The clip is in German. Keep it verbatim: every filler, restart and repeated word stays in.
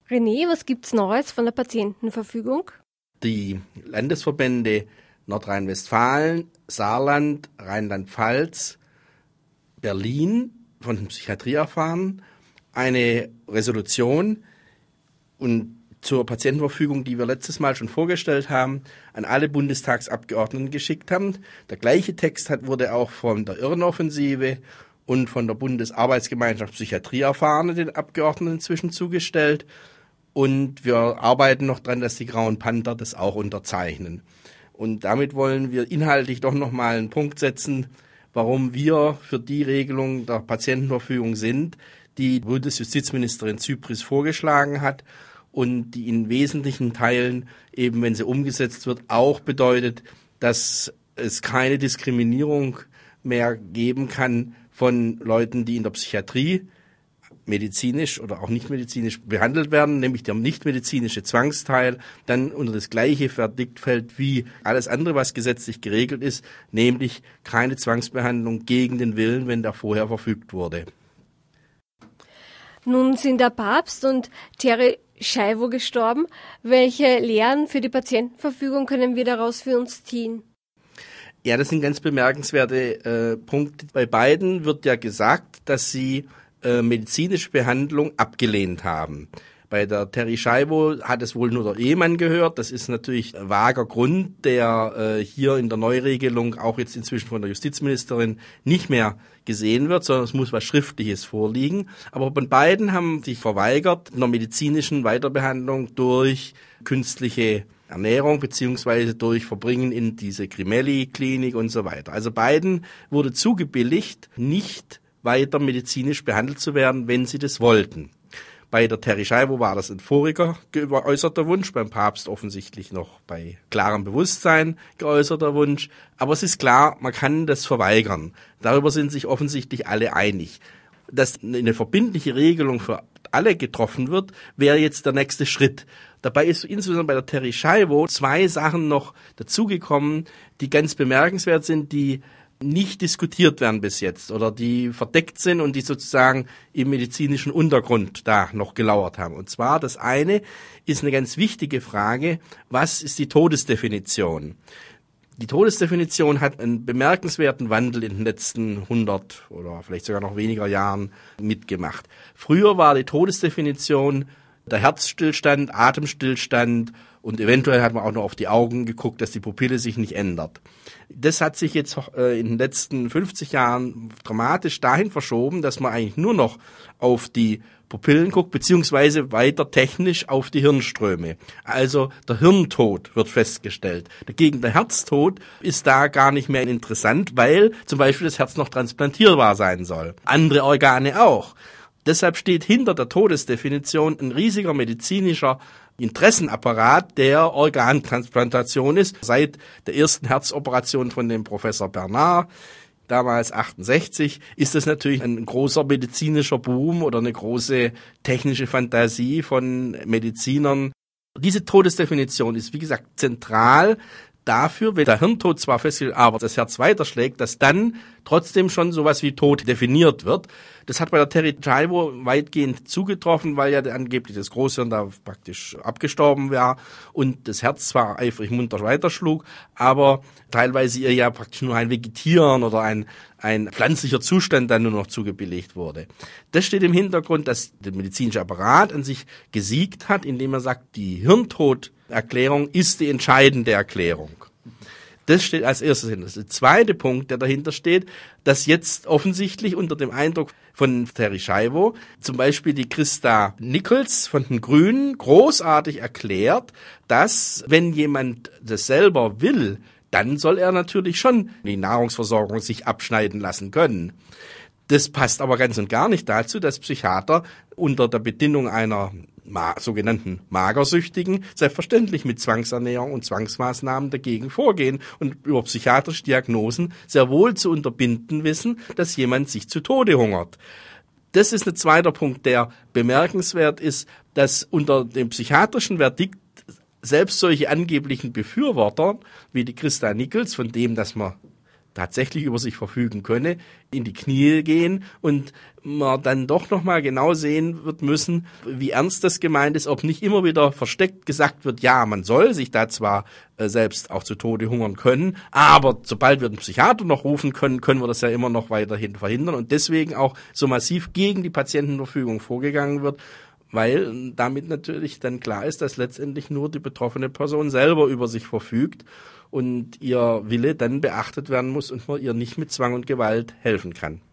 René, was gibt's Neues von der Patientenverfügung? Die Landesverbände Nordrhein-Westfalen, Saarland, Rheinland-Pfalz, Berlin von den Psychiatrieerfahren eine Resolution und zur Patientenverfügung, die wir letztes Mal schon vorgestellt haben, an alle Bundestagsabgeordneten geschickt haben. Der gleiche Text hat, wurde auch von der Irrenoffensive und von der Bundesarbeitsgemeinschaft Psychiatrieerfahrene den Abgeordneten inzwischen zugestellt. Und wir arbeiten noch dran, dass die Grauen Panther das auch unterzeichnen. Und damit wollen wir inhaltlich doch nochmal einen Punkt setzen, warum wir für die Regelung der Patientenverfügung sind, die Bundesjustizministerin Zypries vorgeschlagen hat und die in wesentlichen Teilen, eben wenn sie umgesetzt wird, auch bedeutet, dass es keine Diskriminierung mehr geben kann von Leuten, die in der Psychiatrie medizinisch oder auch nicht medizinisch behandelt werden, nämlich der nichtmedizinische Zwangsteil dann unter das gleiche Verdikt fällt wie alles andere, was gesetzlich geregelt ist, nämlich keine Zwangsbehandlung gegen den Willen, wenn der vorher verfügt wurde. Nun sind der Papst und Terry Schiavo gestorben. Welche Lehren für die Patientenverfügung können wir daraus für uns ziehen? Ja, das sind ganz bemerkenswerte äh, Punkte. Bei beiden wird ja gesagt, dass sie äh, medizinische Behandlung abgelehnt haben. Bei der Terry Schiavo hat es wohl nur der Ehemann gehört. Das ist natürlich ein vager Grund, der äh, hier in der Neuregelung auch jetzt inzwischen von der Justizministerin nicht mehr gesehen wird, sondern es muss was Schriftliches vorliegen. Aber bei beiden haben sich verweigert einer medizinischen Weiterbehandlung durch künstliche Ernährung beziehungsweise durch Verbringen in diese Grimelli-Klinik und so weiter. Also beiden wurde zugebilligt, nicht weiter medizinisch behandelt zu werden, wenn sie das wollten. Bei der Terry Schiavo war das ein voriger geäußerter Wunsch, beim Papst offensichtlich noch bei klarem Bewusstsein geäußerter Wunsch. Aber es ist klar, man kann das verweigern. Darüber sind sich offensichtlich alle einig. Dass eine verbindliche Regelung für alle getroffen wird, wäre jetzt der nächste Schritt. Dabei ist insbesondere bei der Terry Schiavo zwei Sachen noch dazugekommen, die ganz bemerkenswert sind, die nicht diskutiert werden bis jetzt oder die verdeckt sind und die sozusagen im medizinischen Untergrund da noch gelauert haben. Und zwar das eine ist eine ganz wichtige Frage, was ist die Todesdefinition? Die Todesdefinition hat einen bemerkenswerten Wandel in den letzten hundert oder vielleicht sogar noch weniger Jahren mitgemacht. Früher war die Todesdefinition der Herzstillstand, Atemstillstand und eventuell hat man auch noch auf die Augen geguckt, dass die Pupille sich nicht ändert. Das hat sich jetzt äh, in den letzten fünfzig Jahren dramatisch dahin verschoben, dass man eigentlich nur noch auf die Pupillen guckt, beziehungsweise weiter technisch auf die Hirnströme. Also der Hirntod wird festgestellt. Dagegen der Herztod ist da gar nicht mehr interessant, weil zum Beispiel das Herz noch transplantierbar sein soll. Andere Organe auch. Deshalb steht hinter der Todesdefinition ein riesiger medizinischer Interessenapparat, der Organtransplantation ist. Seit der ersten Herzoperation von dem Professor Bernard, damals achtundsechzig, ist das natürlich ein großer medizinischer Boom oder eine große technische Fantasie von Medizinern. Diese Todesdefinition ist, wie gesagt, zentral dafür, wenn der Hirntod zwar festgestellt, aber das Herz weiterschlägt, dass dann trotzdem schon sowas wie Tod definiert wird. Das hat bei der Terry Schiavo weitgehend zugetroffen, weil ja angeblich das Großhirn da praktisch abgestorben war und das Herz zwar eifrig munter weiterschlug, aber teilweise ihr ja praktisch nur ein Vegetieren oder ein, ein pflanzlicher Zustand dann nur noch zugebilligt wurde. Das steht im Hintergrund, dass der medizinische Apparat an sich gesiegt hat, indem er sagt, die Hirntoderklärung ist die entscheidende Erklärung. Das steht als erstes hin. Das ist der zweite Punkt, der dahinter steht, dass jetzt offensichtlich unter dem Eindruck von Terry Schiavo zum Beispiel die Christa Nichols von den Grünen großartig erklärt, dass wenn jemand das selber will, dann soll er natürlich schon die Nahrungsversorgung sich abschneiden lassen können. Das passt aber ganz und gar nicht dazu, dass Psychiater unter der Bedingung einer ma- sogenannten Magersüchtigen selbstverständlich mit Zwangsernährung und Zwangsmaßnahmen dagegen vorgehen und über psychiatrische Diagnosen sehr wohl zu unterbinden wissen, dass jemand sich zu Tode hungert. Das ist ein zweiter Punkt, der bemerkenswert ist, dass unter dem psychiatrischen Verdikt selbst solche angeblichen Befürworter wie die Christa Nichols, von dem, dass man tatsächlich über sich verfügen könne, in die Knie gehen und man dann doch nochmal genau sehen wird müssen, wie ernst das gemeint ist, ob nicht immer wieder versteckt gesagt wird, ja, man soll sich da zwar äh, selbst auch zu Tode hungern können, aber sobald wir den Psychiater noch rufen können, können wir das ja immer noch weiterhin verhindern und deswegen auch so massiv gegen die Patientenverfügung vorgegangen wird, weil damit natürlich dann klar ist, dass letztendlich nur die betroffene Person selber über sich verfügt und ihr Wille dann beachtet werden muss und man ihr nicht mit Zwang und Gewalt helfen kann.